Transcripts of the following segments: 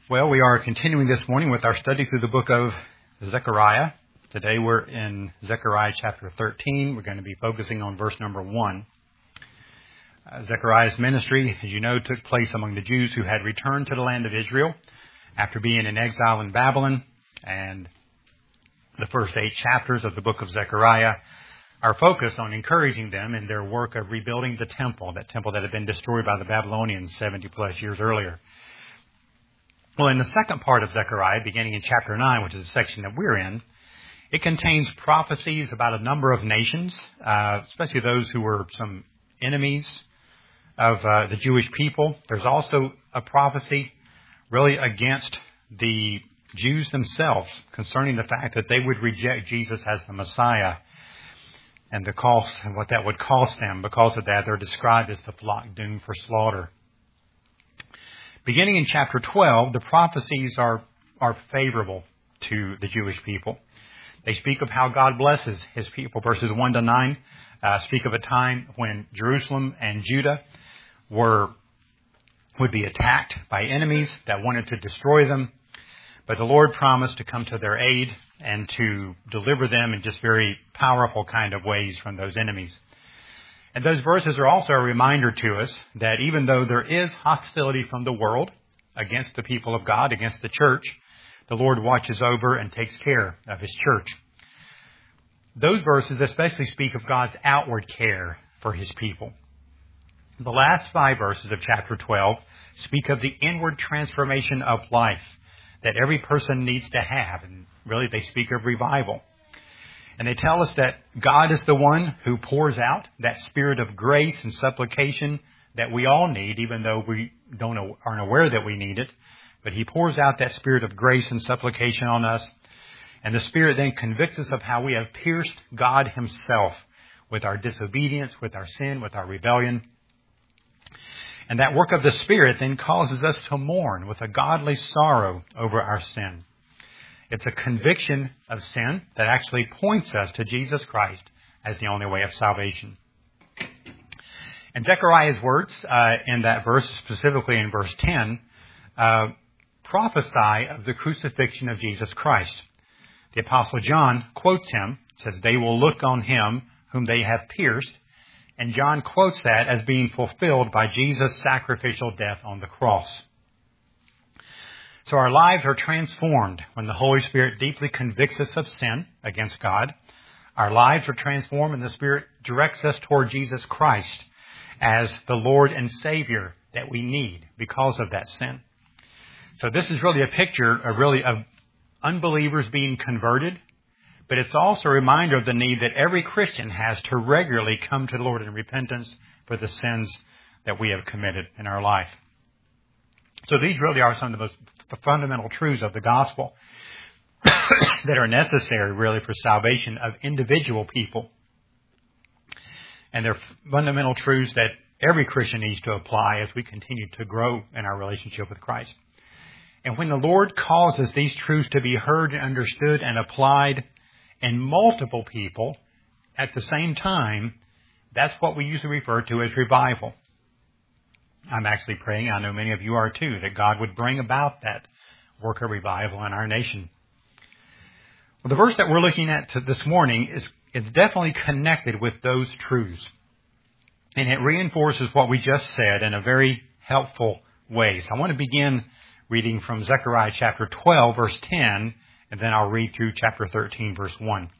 Well, we are continuing this morning with our study through the book of Zechariah. Today we're in Zechariah chapter 13. We're going to be focusing on verse number 1. Zechariah's ministry, as you know, took place among the Jews who had returned to the land of Israel after being in exile in Babylon. And the first 8 chapters of the book of Zechariah are focused on encouraging them in their work of rebuilding the temple, that temple that had been destroyed by the Babylonians 70 plus years earlier. Well, in the second part of Zechariah, beginning in chapter 9, which is the section that we're in, it contains prophecies about a number of nations, especially those who were some enemies of the Jewish people. There's also a prophecy really against the Jews themselves concerning the fact that they would reject Jesus as the Messiah and the cost and what that would cost them. Because of that, they're described as the flock doomed for slaughter. Beginning in chapter 12, the prophecies are favorable to the Jewish people. They speak of how God blesses His people. Verses 1 to 9 speak of a time when Jerusalem and Judah would be attacked by enemies that wanted to destroy them. But the Lord promised to come to their aid and to deliver them in just very powerful kind of ways from those enemies. And those verses are also a reminder to us that even though there is hostility from the world against the people of God, against the church, the Lord watches over and takes care of His church. Those verses especially speak of God's outward care for His people. The last 5 verses of chapter 12 speak of the inward transformation of life that every person needs to have. And really they speak of revival. And they tell us that God is the one who pours out that spirit of grace and supplication that we all need, even though we aren't aware that we need it. But He pours out that spirit of grace and supplication on us. And the Spirit then convicts us of how we have pierced God Himself with our disobedience, with our sin, with our rebellion. And that work of the Spirit then causes us to mourn with a godly sorrow over our sin. It's a conviction of sin that actually points us to Jesus Christ as the only way of salvation. And Zechariah's words in that verse, specifically in verse 10, prophesy of the crucifixion of Jesus Christ. The Apostle John quotes him, says, "They will look on Him whom they have pierced." And John quotes that as being fulfilled by Jesus' sacrificial death on the cross. So our lives are transformed when the Holy Spirit deeply convicts us of sin against God. Our lives are transformed when the Spirit directs us toward Jesus Christ as the Lord and Savior that we need because of that sin. So this is really a picture of unbelievers being converted, but it's also a reminder of the need that every Christian has to regularly come to the Lord in repentance for the sins that we have committed in our life. So these really are some of the most fundamental truths of the gospel that are necessary really for salvation of individual people. And they're fundamental truths that every Christian needs to apply as we continue to grow in our relationship with Christ. And when the Lord causes these truths to be heard and understood and applied in multiple people at the same time, that's what we usually refer to as revival. I'm actually praying, I know many of you are too, that God would bring about that work of revival in our nation. Well, the verse that we're looking at this morning is definitely connected with those truths. And it reinforces what we just said in a very helpful way. So I want to begin reading from Zechariah chapter 12, verse 10, and then I'll read through chapter 13, verse 1.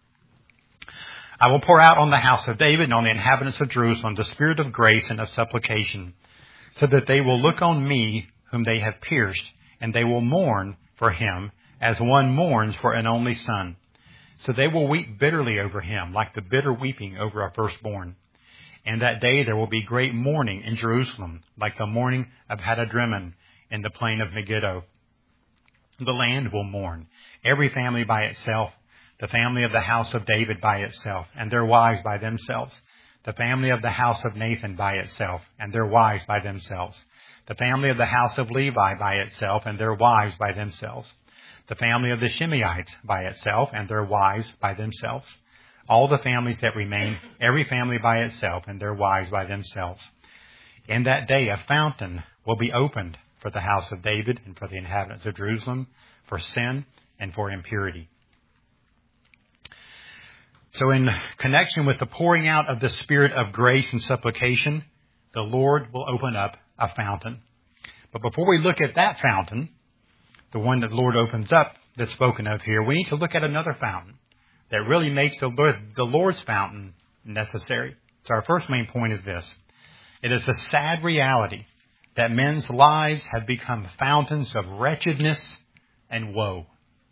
"I will pour out on the house of David and on the inhabitants of Jerusalem the spirit of grace and of supplication, so that they will look on me whom they have pierced, and they will mourn for him as one mourns for an only son. So they will weep bitterly over him, like the bitter weeping over a firstborn. And that day there will be great mourning in Jerusalem, like the mourning of Hadadrimmon in the plain of Megiddo. The land will mourn, every family by itself, the family of the house of David by itself, and their wives by themselves, the family of the house of Nathan by itself, and their wives by themselves, the family of the house of Levi by itself, and their wives by themselves, the family of the Shimeites by itself, and their wives by themselves, all the families that remain, every family by itself, and their wives by themselves. In that day a fountain will be opened for the house of David and for the inhabitants of Jerusalem, for sin and for impurity. So in connection with the pouring out of the Spirit of grace and supplication, the Lord will open up a fountain. But before we look at that fountain, the one that the Lord opens up that's spoken of here, we need to look at another fountain that really makes the Lord's fountain necessary. So our first main point is this. It is a sad reality that men's lives have become fountains of wretchedness and woe.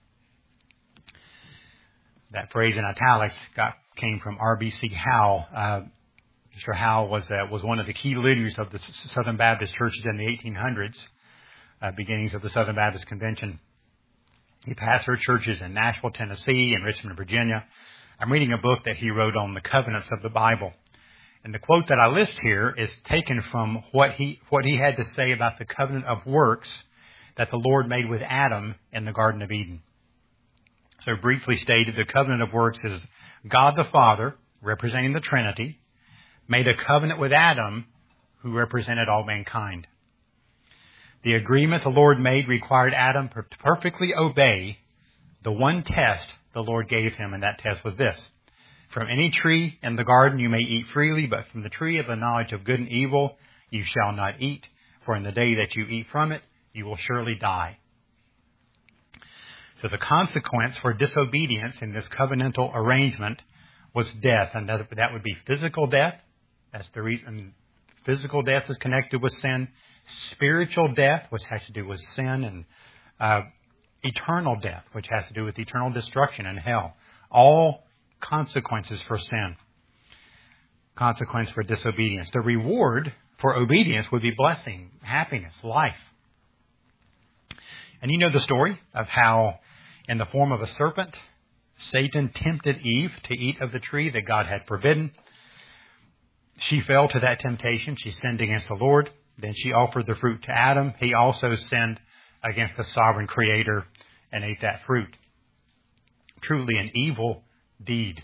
That phrase in italics came from R.B.C. Howe. Mr. Howe was one of the key leaders of the Southern Baptist churches in the 1800s, beginnings of the Southern Baptist Convention. He pastored churches in Nashville, Tennessee, and Richmond, Virginia. I'm reading a book that he wrote on the covenants of the Bible. And the quote that I list here is taken from what he had to say about the covenant of works that the Lord made with Adam in the Garden of Eden. So briefly stated, the covenant of works is God the Father, representing the Trinity, made a covenant with Adam, who represented all mankind. The agreement the Lord made required Adam to perfectly obey the one test the Lord gave him, and that test was this. From any tree in the garden you may eat freely, but from the tree of the knowledge of good and evil you shall not eat, for in the day that you eat from it you will surely die. So the consequence for disobedience in this covenantal arrangement was death, and that would be physical death. That's the reason physical death is connected with sin. Spiritual death, which has to do with sin, and eternal death, which has to do with eternal destruction and hell. All consequences for sin. Consequence for disobedience. The reward for obedience would be blessing, happiness, life. And you know the story of how, in the form of a serpent, Satan tempted Eve to eat of the tree that God had forbidden. She fell to that temptation. She sinned against the Lord. Then she offered the fruit to Adam. He also sinned against the sovereign Creator and ate that fruit. Truly an evil deed.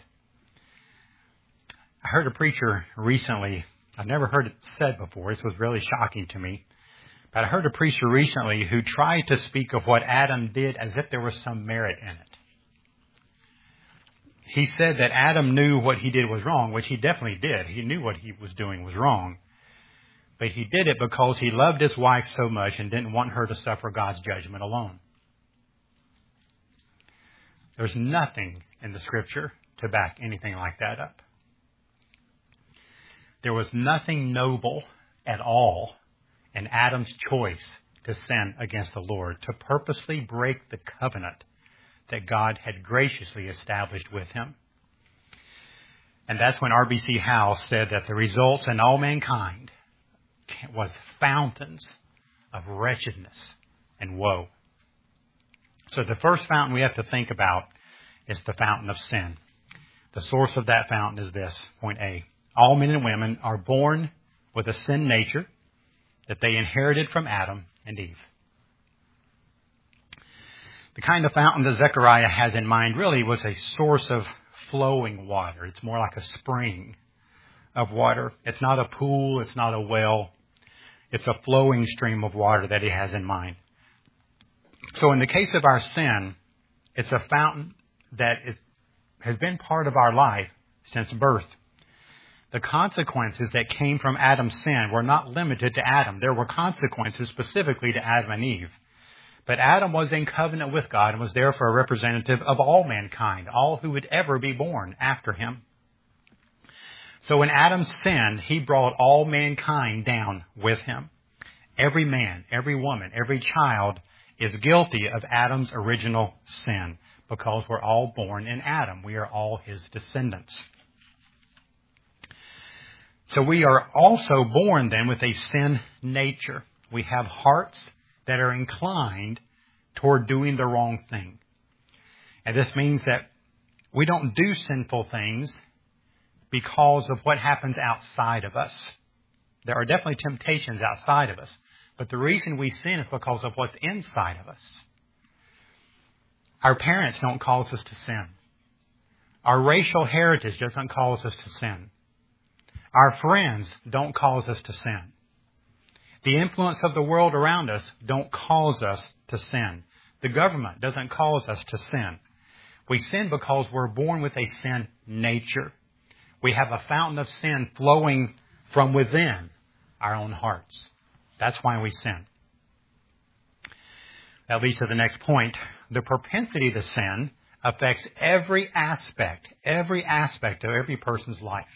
I heard a preacher recently. I've never heard it said before. This was really shocking to me. But I heard a preacher recently who tried to speak of what Adam did as if there was some merit in it. He said that Adam knew what he did was wrong, which he definitely did. He knew what he was doing was wrong. But he did it because he loved his wife so much and didn't want her to suffer God's judgment alone. There's nothing in the Scripture to back anything like that up. There was nothing noble at all in Adam's choice to sin against the Lord, to purposely break the covenant that God had graciously established with him. And that's when R.B.C. Howe said that the results in all mankind was fountains of wretchedness and woe. So the first fountain we have to think about is the fountain of sin. The source of that fountain is this, point A. All men and women are born with a sin nature that they inherited from Adam and Eve. The kind of fountain that Zechariah has in mind really was a source of flowing water. It's more like a spring of water. It's not a pool. It's not a well. It's a flowing stream of water that he has in mind. So in the case of our sin, it's a fountain that has been part of our life since birth. The consequences that came from Adam's sin were not limited to Adam. There were consequences specifically to Adam and Eve. But Adam was in covenant with God and was therefore a representative of all mankind, all who would ever be born after him. So when Adam sinned, he brought all mankind down with him. Every man, every woman, every child is guilty of Adam's original sin because we're all born in Adam. We are all his descendants. So we are also born then with a sin nature. We have hearts that are inclined toward doing the wrong thing. And this means that we don't do sinful things because of what happens outside of us. There are definitely temptations outside of us. But the reason we sin is because of what's inside of us. Our parents don't cause us to sin. Our racial heritage doesn't cause us to sin. Our friends don't cause us to sin. The influence of the world around us don't cause us to sin. The government doesn't cause us to sin. We sin because we're born with a sin nature. We have a fountain of sin flowing from within our own hearts. That's why we sin. That leads to the next point. The propensity to sin affects every aspect of every person's life.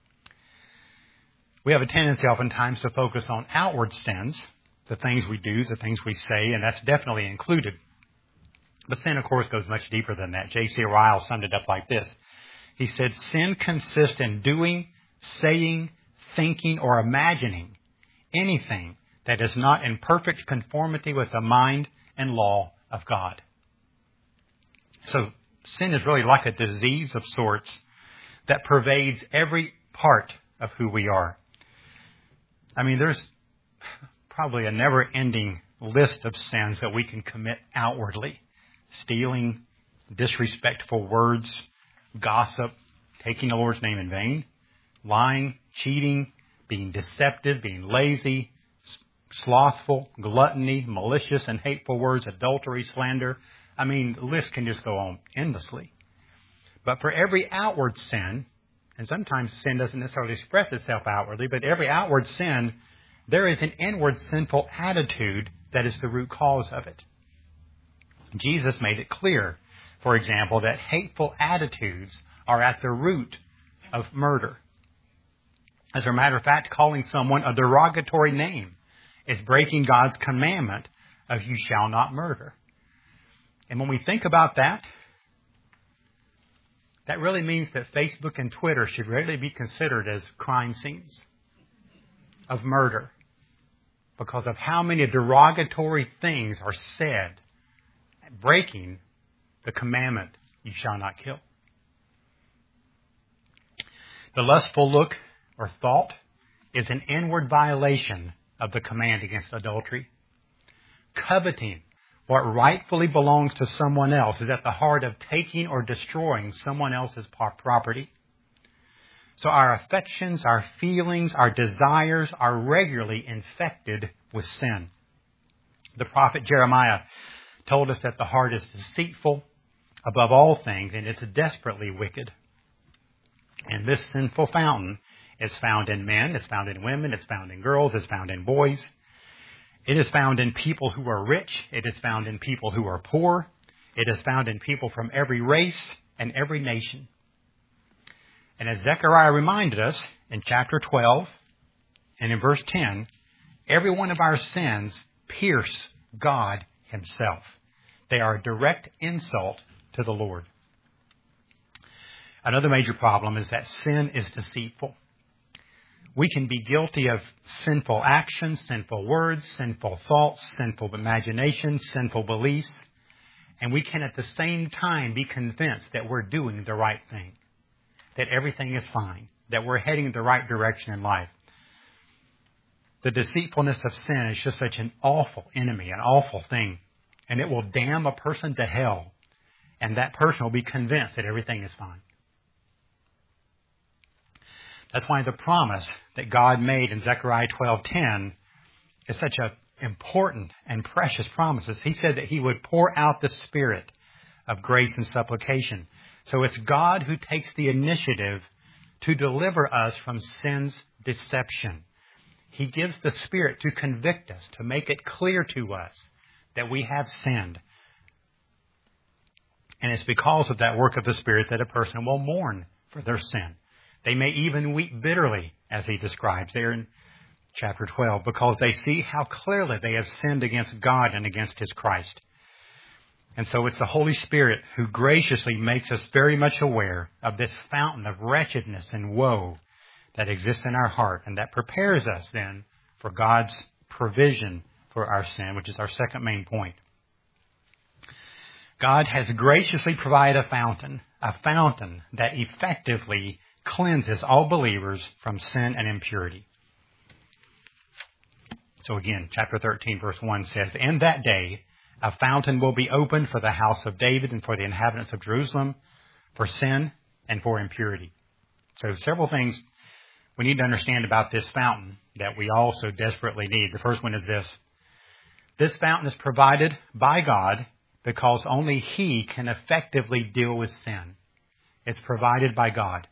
We have a tendency oftentimes to focus on outward sins, the things we do, the things we say, and that's definitely included. But sin, of course, goes much deeper than that. J.C. Ryle summed it up like this. He said, sin consists in doing, saying, thinking, or imagining anything that is not in perfect conformity with the mind and law of God. So sin is really like a disease of sorts that pervades every part of who we are. I mean, there's probably a never-ending list of sins that we can commit outwardly. Stealing, disrespectful words, gossip, taking the Lord's name in vain, lying, cheating, being deceptive, being lazy, slothful, gluttony, malicious and hateful words, adultery, slander. I mean, the list can just go on endlessly. But for every outward sin, and sometimes sin doesn't necessarily express itself outwardly, but every outward sin, there is an inward sinful attitude that is the root cause of it. Jesus made it clear, for example, that hateful attitudes are at the root of murder. As a matter of fact, calling someone a derogatory name is breaking God's commandment of you shall not murder. And when we think about that, that really means that Facebook and Twitter should really be considered as crime scenes of murder because of how many derogatory things are said, breaking the commandment, you shall not kill. The lustful look or thought is an inward violation of the command against adultery. Coveting what rightfully belongs to someone else is at the heart of taking or destroying someone else's property. So our affections, our feelings, our desires are regularly infected with sin. The prophet Jeremiah told us that the heart is deceitful above all things and it's desperately wicked. And this sinful fountain is found in men, it's found in women, it's found in girls, it's found in boys. It is found in people who are rich. It is found in people who are poor. It is found in people from every race and every nation. And as Zechariah reminded us in chapter 12 and in verse 10, every one of our sins pierce God himself. They are a direct insult to the Lord. Another major problem is that sin is deceitful. We can be guilty of sinful actions, sinful words, sinful thoughts, sinful imaginations, sinful beliefs, and we can at the same time be convinced that we're doing the right thing, that everything is fine, that we're heading in the right direction in life. The deceitfulness of sin is just such an awful enemy, an awful thing, and it will damn a person to hell, and that person will be convinced that everything is fine. That's why the promise that God made in Zechariah 12:10 is such an important and precious promise. He said that He would pour out the Spirit of grace and supplication. So it's God who takes the initiative to deliver us from sin's deception. He gives the Spirit to convict us, to make it clear to us that we have sinned. And it's because of that work of the Spirit that a person will mourn for their sin. They may even weep bitterly, as he describes there in chapter 12, because they see how clearly they have sinned against God and against His Christ. And so it's the Holy Spirit who graciously makes us very much aware of this fountain of wretchedness and woe that exists in our heart, and that prepares us then for God's provision for our sin, which is our second main point. God has graciously provided a fountain that effectively cleanses all believers from sin and impurity. So again, chapter 13, verse 1 says, "In that day a fountain will be opened for the house of David and for the inhabitants of Jerusalem, for sin and for impurity." So several things we need to understand about this fountain that we all so desperately need. The first one is this. This fountain is provided by God because only He can effectively deal with sin. It's provided by God.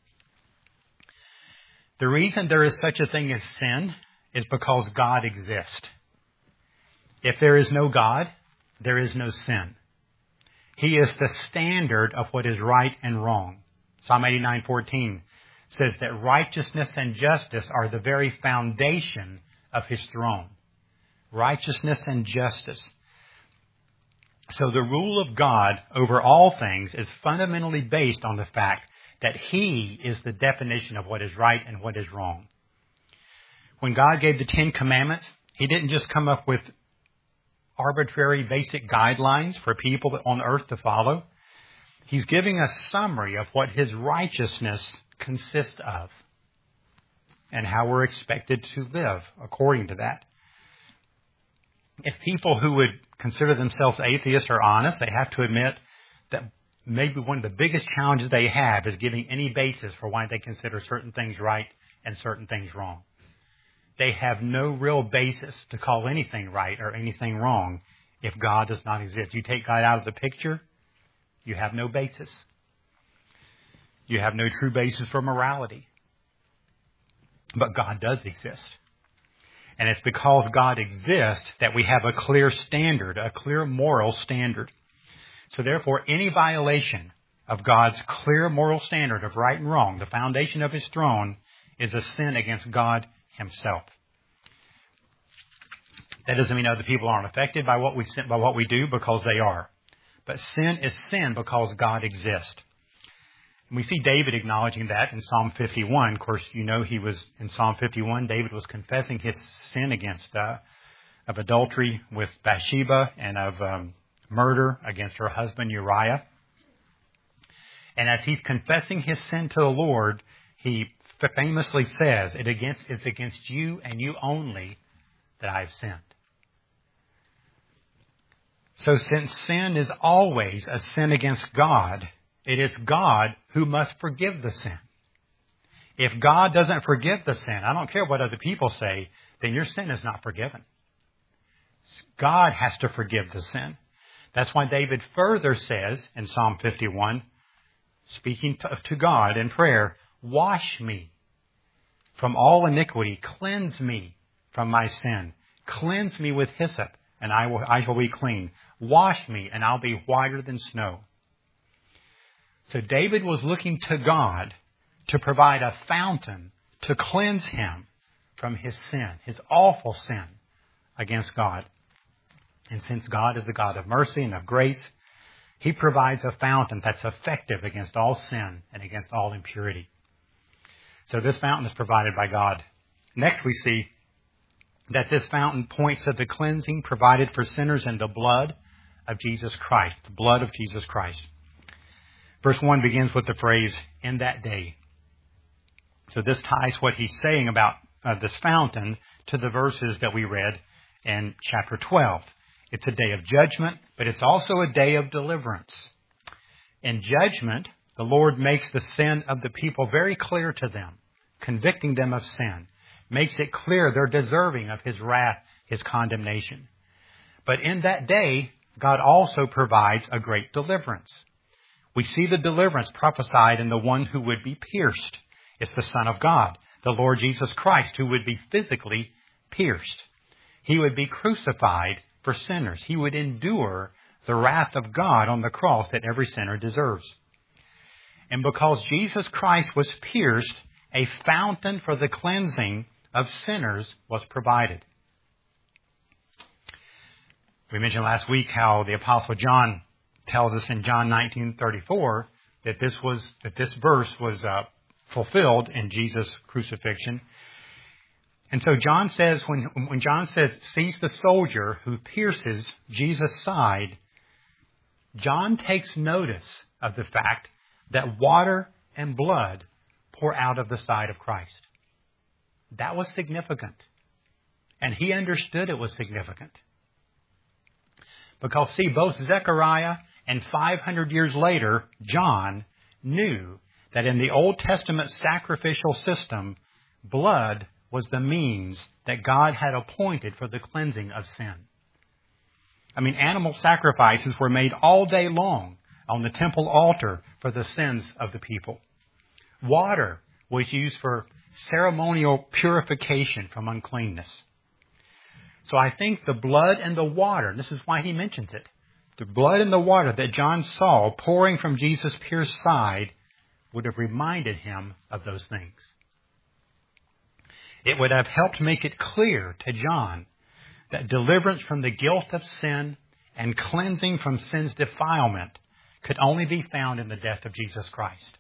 The reason there is such a thing as sin is because God exists. If there is no God, there is no sin. He is the standard of what is right and wrong. Psalm 89:14 says that righteousness and justice are the very foundation of His throne. Righteousness and justice. So the rule of God over all things is fundamentally based on the fact that He is the definition of what is right and what is wrong. When God gave the Ten Commandments, He didn't just come up with arbitrary basic guidelines for people on earth to follow. He's giving a summary of what His righteousness consists of and how we're expected to live according to that. If people who would consider themselves atheists are honest, they have to admit that maybe one of the biggest challenges they have is giving any basis for why they consider certain things right and certain things wrong. They have no real basis to call anything right or anything wrong if God does not exist. You take God out of the picture, you have no basis. You have no true basis for morality. But God does exist. And it's because God exists that we have a clear standard, a clear moral standard. So therefore, any violation of God's clear moral standard of right and wrong, the foundation of His throne, is a sin against God Himself. That doesn't mean other people aren't affected by what we do, because they are. But sin is sin because God exists. And we see David acknowledging that in Psalm 51. Of course, you know he was in Psalm 51. David was confessing his sin of adultery with Bathsheba and of murder against her husband Uriah. And as he's confessing his sin to the Lord, he famously says, "It's against you and you only that I have sinned." So since sin is always a sin against God, it is God who must forgive the sin. If God doesn't forgive the sin, I don't care what other people say, then your sin is not forgiven. God has to forgive the sin. That's why David further says in Psalm 51, speaking to God in prayer, "Wash me from all iniquity, cleanse me from my sin. Cleanse me with hyssop, and I shall be clean. Wash me, and I'll be whiter than snow." So David was looking to God to provide a fountain to cleanse him from his sin, his awful sin against God. And since God is the God of mercy and of grace, He provides a fountain that's effective against all sin and against all impurity. So this fountain is provided by God. Next we see that this fountain points to the cleansing provided for sinners in the blood of Jesus Christ, the blood of Jesus Christ. Verse 1 begins with the phrase, "in that day." So this ties what he's saying about this fountain to the verses that we read in chapter 12. It's a day of judgment, but it's also a day of deliverance. In judgment, the Lord makes the sin of the people very clear to them, convicting them of sin, makes it clear they're deserving of His wrath, His condemnation. But in that day, God also provides a great deliverance. We see the deliverance prophesied in the one who would be pierced. It's the Son of God, the Lord Jesus Christ, who would be physically pierced. He would be crucified for sinners. He would endure the wrath of God on the cross that every sinner deserves. And because Jesus Christ was pierced, a fountain for the cleansing of sinners was provided. We mentioned last week how the Apostle John tells us in John 19:34 that this verse was fulfilled in Jesus' crucifixion. And so John says, when John sees the soldier who pierces Jesus' side, John takes notice of the fact that water and blood pour out of the side of Christ. That was significant. And he understood it was significant. Because see, both Zechariah and 500 years later, John knew that in the Old Testament sacrificial system, Blood was the means that God had appointed for the cleansing of sin. I mean, animal sacrifices were made all day long on the temple altar for the sins of the people. Water was used for ceremonial purification from uncleanness. So I think the blood and the water, and this is why he mentions it, the blood and the water that John saw pouring from Jesus' pierced side would have reminded him of those things. It would have helped make it clear to John that deliverance from the guilt of sin and cleansing from sin's defilement could only be found in the death of Jesus Christ.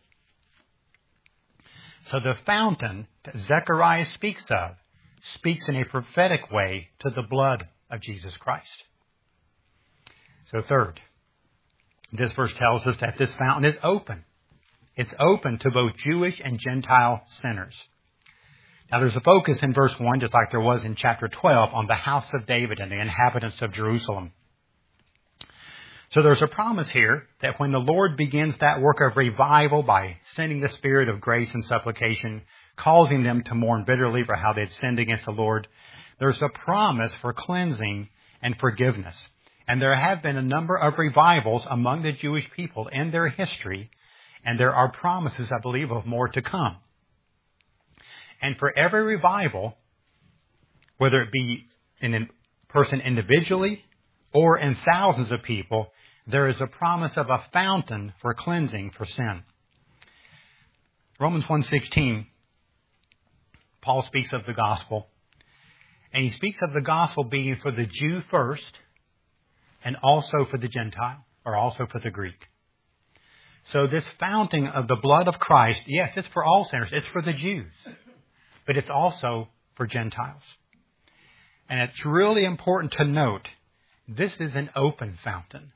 So the fountain that Zechariah speaks of speaks in a prophetic way to the blood of Jesus Christ. So third, this verse tells us that this fountain is open. It's open to both Jewish and Gentile sinners. Now there's a focus in verse 1, just like there was in chapter 12, on the house of David and the inhabitants of Jerusalem. So there's a promise here that when the Lord begins that work of revival by sending the Spirit of grace and supplication, causing them to mourn bitterly for how they'd sinned against the Lord, there's a promise for cleansing and forgiveness. And there have been a number of revivals among the Jewish people in their history, and there are promises, I believe, of more to come. And for every revival, whether it be in a person individually or in thousands of people, there is a promise of a fountain for cleansing for sin. Romans 1:16, Paul speaks of the gospel. And he speaks of the gospel being for the Jew first and also for the Gentile, or also for the Greek. So this fountain of the blood of Christ, yes, it's for all sinners. It's for the Jews. But it's also for Gentiles. And it's really important to note, this is an open fountain.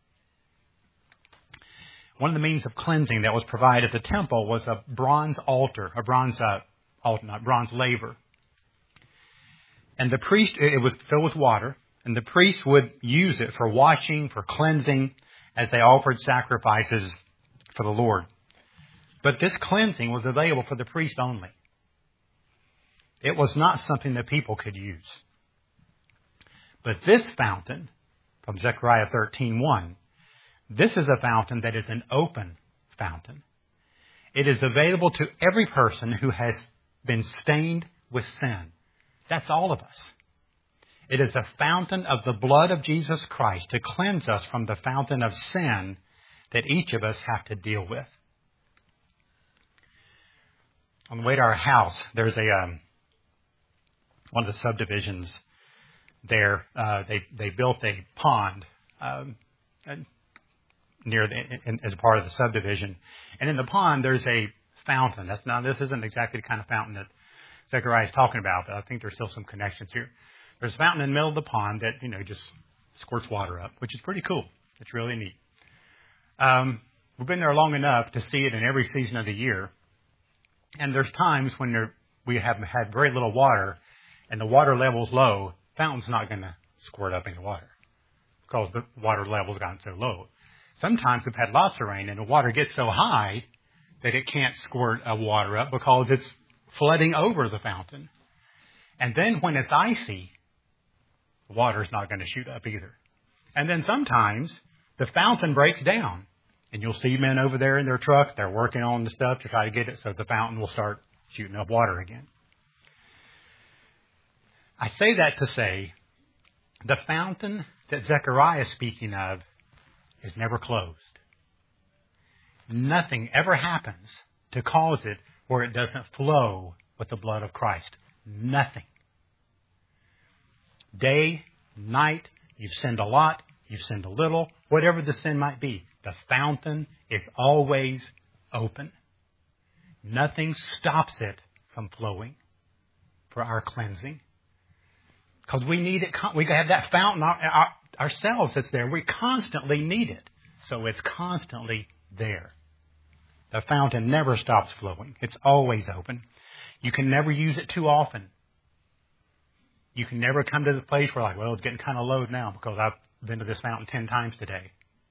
One of the means of cleansing that was provided at the temple was a bronze altar, bronze laver. And the priest, it was filled with water, and the priest would use it for washing, for cleansing, as they offered sacrifices for the Lord. But this cleansing was available for the priest only. It was not something that people could use. But this fountain, from Zechariah 13:1, this is a fountain that is an open fountain. It is available to every person who has been stained with sin. That's all of us. It is a fountain of the blood of Jesus Christ to cleanse us from the fountain of sin that each of us have to deal with. On the way to our house, there's one of the subdivisions there. They built a pond as part of the subdivision, and in the pond there's a fountain. This isn't exactly the kind of fountain that Zechariah is talking about, but I think there's still some connections here. There's a fountain in the middle of the pond that just squirts water up, which is pretty cool. It's really neat. We've been there long enough to see it in every season of the year, and there's times when we have had very little water, and the water level's low. Fountain's not going to squirt up any water because the water level's gotten so low. Sometimes we've had lots of rain, and the water gets so high that it can't squirt water up because it's flooding over the fountain. And then when it's icy, the water's not going to shoot up either. And then sometimes the fountain breaks down, and you'll see men over there in their truck. They're working on the stuff to try to get it so the fountain will start shooting up water again. I say that to say the fountain that Zechariah is speaking of is never closed. Nothing ever happens to cause it where it doesn't flow with the blood of Christ. Nothing. Day, night, you've sinned a lot, you've sinned a little, whatever the sin might be, the fountain is always open. Nothing stops it from flowing for our cleansing. Because we need it. We have that fountain ourselves that's there. We constantly need it. So it's constantly there. The fountain never stops flowing. It's always open. You can never use it too often. You can never come to the place where it's getting kind of low now because I've been to this fountain 10 times today.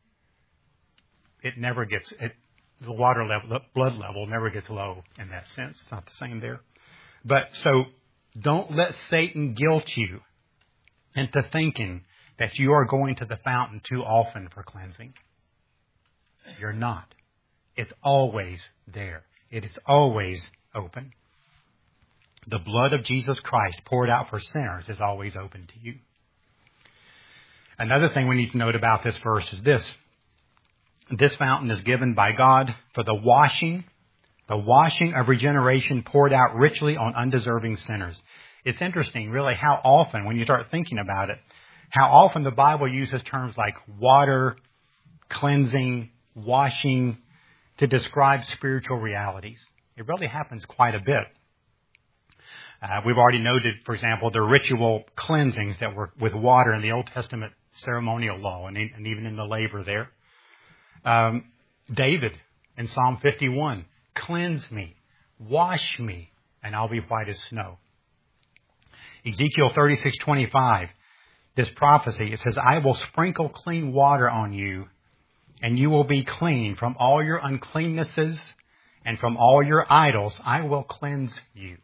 It never gets, the water level, the blood level never gets low in that sense. It's not the same there. But so don't let Satan guilt you into thinking that you are going to the fountain too often for cleansing. You're not. It's always there. It is always open. The blood of Jesus Christ poured out for sinners is always open to you. Another thing we need to note about this verse is this. This fountain is given by God for the washing of regeneration poured out richly on undeserving sinners. It's interesting, really, how often, when you start thinking about it, how often the Bible uses terms like water, cleansing, washing to describe spiritual realities. It really happens quite a bit. We've already noted, for example, the ritual cleansings that were with water in the Old Testament ceremonial law and even in the labor there. David in Psalm 51, cleanse me, wash me, and I'll be white as snow. Ezekiel 36:25, this prophecy, it says, I will sprinkle clean water on you, and you will be clean from all your uncleannesses and from all your idols. I will cleanse you.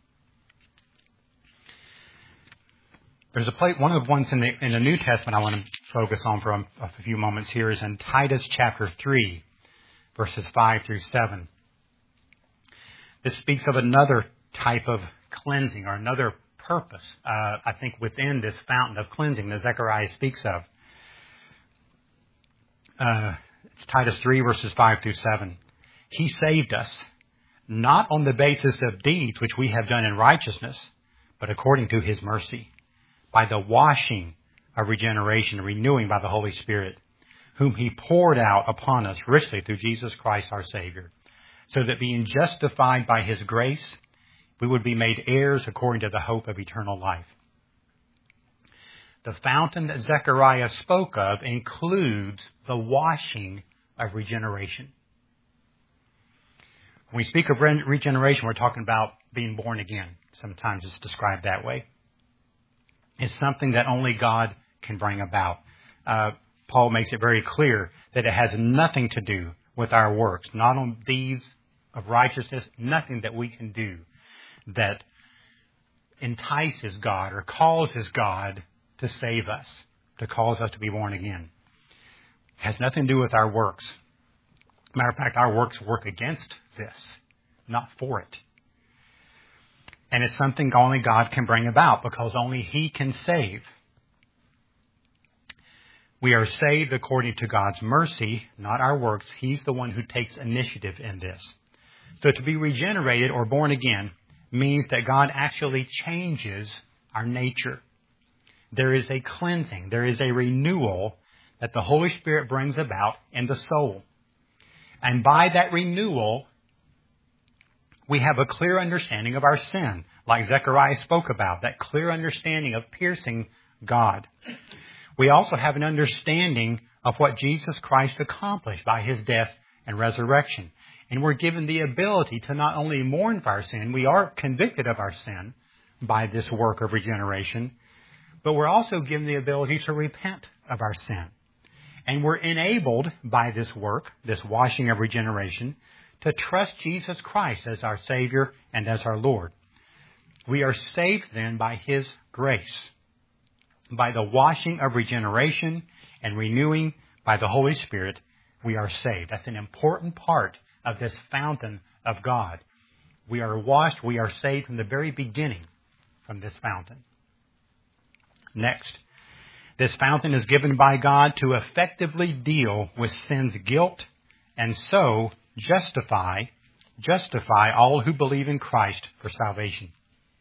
There's one of the ones in the New Testament I want to focus on for a few moments here is in Titus chapter 3, verses 5 through 7. This speaks of another type of cleansing or another purpose, I think, within this fountain of cleansing that Zechariah speaks of. It's Titus 3, verses 5 through 7. He saved us, not on the basis of deeds which we have done in righteousness, but according to His mercy, by the washing of regeneration and renewing by the Holy Spirit, whom He poured out upon us richly through Jesus Christ our Savior, so that being justified by His grace, we would be made heirs according to the hope of eternal life. The fountain that Zechariah spoke of includes the washing of regeneration. When we speak of regeneration, we're talking about being born again. Sometimes it's described that way. It's something that only God can bring about. Paul makes it very clear that it has nothing to do with our works, not on deeds of righteousness, nothing that we can do that entices God or causes God to save us, to cause us to be born again. It has nothing to do with our works. Matter of fact, our works work against this, not for it. And it's something only God can bring about because only He can save. We are saved according to God's mercy, not our works. He's the one who takes initiative in this. So to be regenerated or born again means that God actually changes our nature. There is a cleansing, there is a renewal that the Holy Spirit brings about in the soul. And by that renewal, we have a clear understanding of our sin, like Zechariah spoke about, that clear understanding of piercing God. We also have an understanding of what Jesus Christ accomplished by His death and resurrection. And we're given the ability to not only mourn for our sin, we are convicted of our sin by this work of regeneration, but we're also given the ability to repent of our sin. And we're enabled by this work, this washing of regeneration, to trust Jesus Christ as our Savior and as our Lord. We are saved then by His grace, by the washing of regeneration and renewing by the Holy Spirit. We are saved. That's an important part of this fountain of God. We are washed, we are saved from the very beginning from this fountain. Next, this fountain is given by God to effectively deal with sin's guilt and so justify all who believe in Christ for salvation.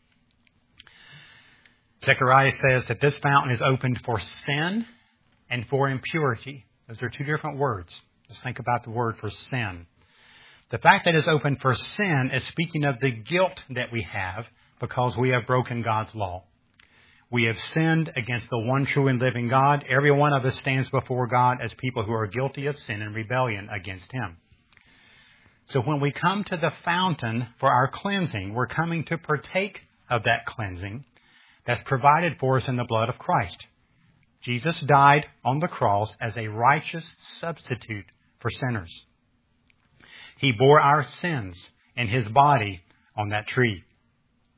Zechariah says that this fountain is opened for sin and for impurity. Those are two different words. Let's think about the word for sin. The fact that it's open for sin is speaking of the guilt that we have because we have broken God's law. We have sinned against the one true and living God. Every one of us stands before God as people who are guilty of sin and rebellion against Him. So when we come to the fountain for our cleansing, we're coming to partake of that cleansing that's provided for us in the blood of Christ. Jesus died on the cross as a righteous substitute for sinners. He bore our sins in His body on that tree.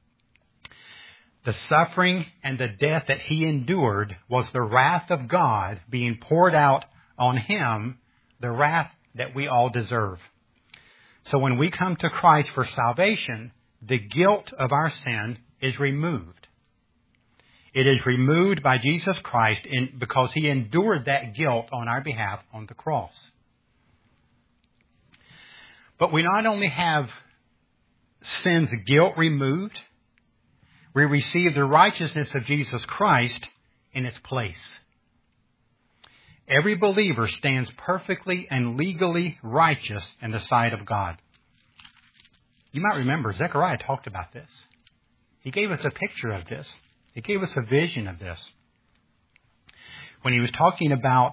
The suffering and the death that he endured was the wrath of God being poured out on him, the wrath that we all deserve. So when we come to Christ for salvation, the guilt of our sin is removed. It is removed by Jesus Christ because he endured that guilt on our behalf on the cross. But we not only have sin's guilt removed, we receive the righteousness of Jesus Christ in its place. Every believer stands perfectly and legally righteous in the sight of God. You might remember Zechariah talked about this. He gave us a picture of this. He gave us a vision of this. When he was talking about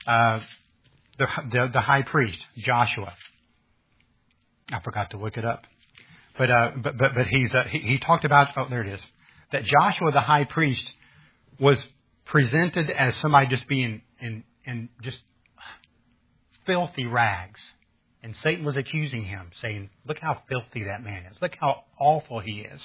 the high priest, Joshua. I forgot to look it up. But he talked about, there it is, that Joshua the high priest was presented as somebody just being in just filthy rags. And Satan was accusing him, saying, look how filthy that man is. Look how awful he is.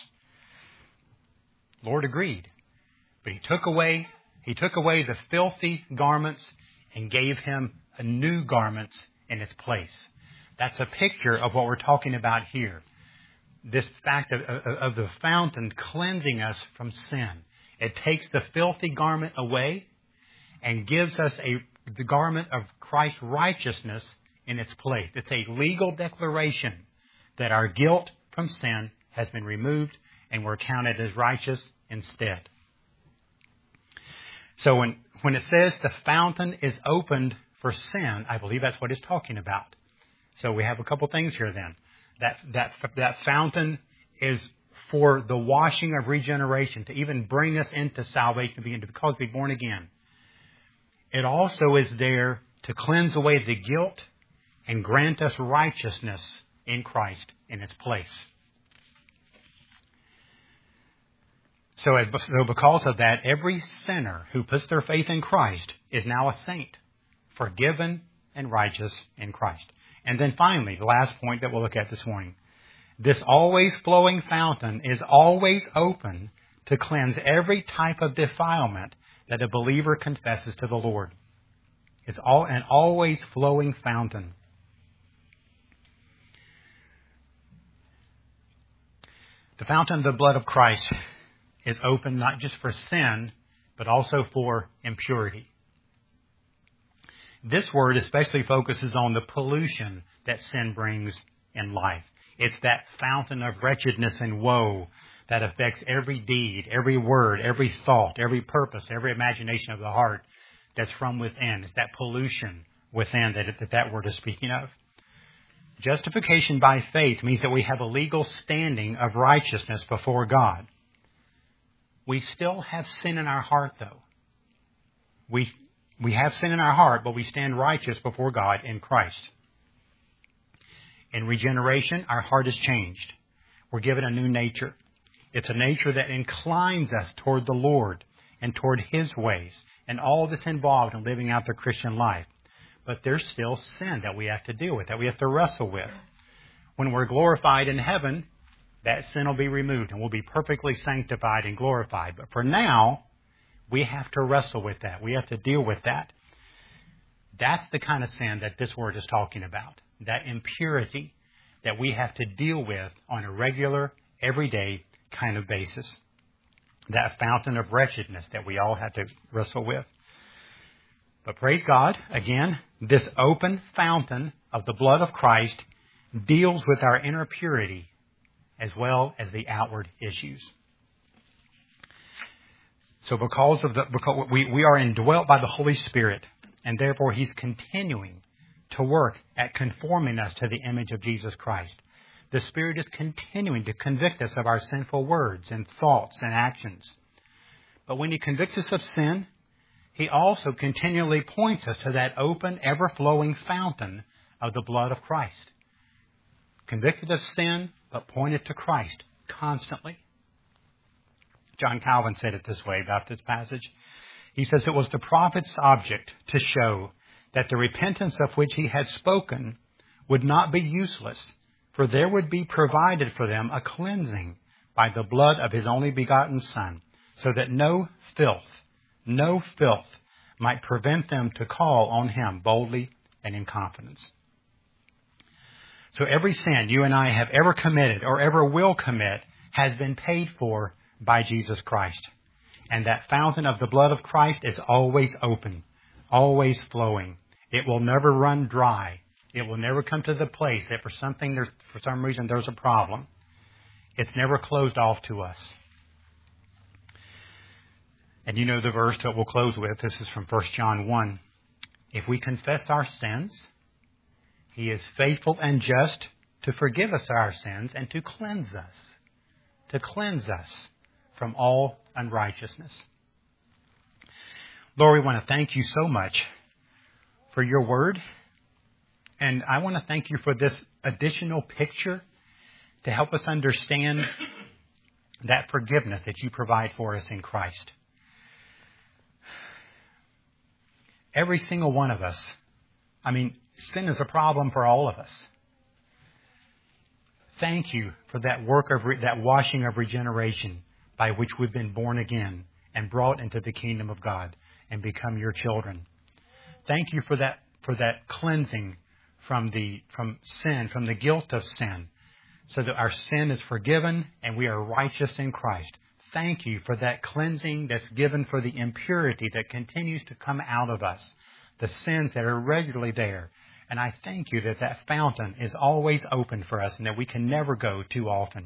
Lord agreed. But he took away the filthy garments and gave him a new garments in its place. That's a picture of what we're talking about here. This fact of the fountain cleansing us from sin. It takes the filthy garment away and gives us the garment of Christ's righteousness in its place. It's a legal declaration that our guilt from sin has been removed and we're counted as righteous instead. So when it says the fountain is opened for sin, I believe that's what it's talking about. So we have a couple things here then. That fountain is for the washing of regeneration, to even bring us into salvation, to be born again. It also is there to cleanse away the guilt and grant us righteousness in Christ in its place. So because of that, every sinner who puts their faith in Christ is now a saint, forgiven and righteous in Christ. And then finally, the last point that we'll look at this morning. This always flowing fountain is always open to cleanse every type of defilement that a believer confesses to the Lord. It's an always flowing fountain. The fountain of the blood of Christ is open not just for sin, but also for impurity. This word especially focuses on the pollution that sin brings in life. It's that fountain of wretchedness and woe that affects every deed, every word, every thought, every purpose, every imagination of the heart that's from within. It's that pollution within that word is speaking of. Justification by faith means that we have a legal standing of righteousness before God. We still have sin in our heart, though. We have sin in our heart, but we stand righteous before God in Christ. In regeneration, our heart is changed. We're given a new nature. It's a nature that inclines us toward the Lord and toward His ways and all that's involved in living out the Christian life. But there's still sin that we have to deal with, that we have to wrestle with. When we're glorified in heaven, that sin will be removed and we'll be perfectly sanctified and glorified. But for now, we have to wrestle with that. We have to deal with that. That's the kind of sin that this word is talking about. That impurity that we have to deal with on a regular, everyday kind of basis. That fountain of wretchedness that we all have to wrestle with. But praise God, again, this open fountain of the blood of Christ deals with our inner purity as well as the outward issues. So because we are indwelt by the Holy Spirit, and therefore He's continuing to work at conforming us to the image of Jesus Christ. The Spirit is continuing to convict us of our sinful words and thoughts and actions. But when He convicts us of sin, He also continually points us to that open, ever-flowing fountain of the blood of Christ. Convicted of sin, but pointed to Christ constantly. John Calvin said it this way about this passage. He says it was the prophet's object to show that the repentance of which he had spoken would not be useless, for there would be provided for them a cleansing by the blood of his only begotten Son, so that no filth might prevent them to call on him boldly and in confidence. So every sin you and I have ever committed or ever will commit has been paid for by Jesus Christ. And that fountain of the blood of Christ is always open, always flowing. It will never run dry. It will never come to the place that for some reason there's a problem. It's never closed off to us. And you know the verse that we'll close with. This is from 1 John 1. If we confess our sins, he is faithful and just to forgive us our sins and to cleanse us from all unrighteousness. Lord, we want to thank you so much for your word. And I want to thank you for this additional picture to help us understand that forgiveness that you provide for us in Christ. Every single one of us, sin is a problem for all of us. Thank you for that work of that washing of regeneration by which we've been born again and brought into the kingdom of God and become your children. Thank you for that cleansing from sin, from the guilt of sin, so that our sin is forgiven and we are righteous in Christ. Thank you for that cleansing that's given for the impurity that continues to come out of us, the sins that are regularly there. And I thank you that that fountain is always open for us and that we can never go too often.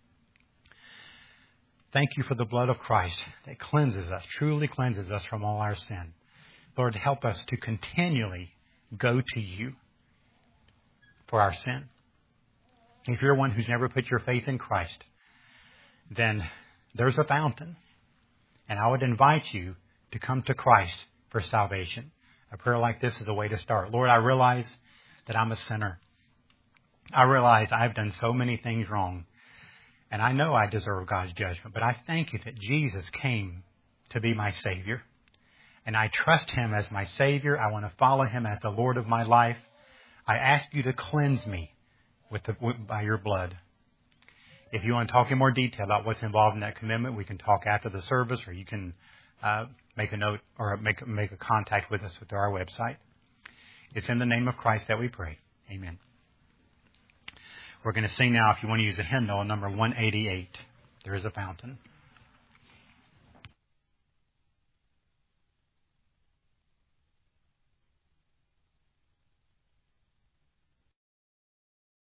Thank you for the blood of Christ that cleanses us, truly cleanses us from all our sin. Lord, help us to continually go to you for our sin. If you're one who's never put your faith in Christ, then there's a fountain. And I would invite you to come to Christ for salvation. A prayer like this is a way to start. Lord, I realize that I'm a sinner. I realize I've done so many things wrong. And I know I deserve God's judgment. But I thank you that Jesus came to be my Savior. And I trust him as my Savior. I want to follow him as the Lord of my life. I ask you to cleanse me by your blood. If you want to talk in more detail about what's involved in that commitment, we can talk after the service, or you can make a note or make a contact with us through our website. It's in the name of Christ that we pray. Amen. We're going to sing now, if you want to use a hymnal, number 188. There is a fountain.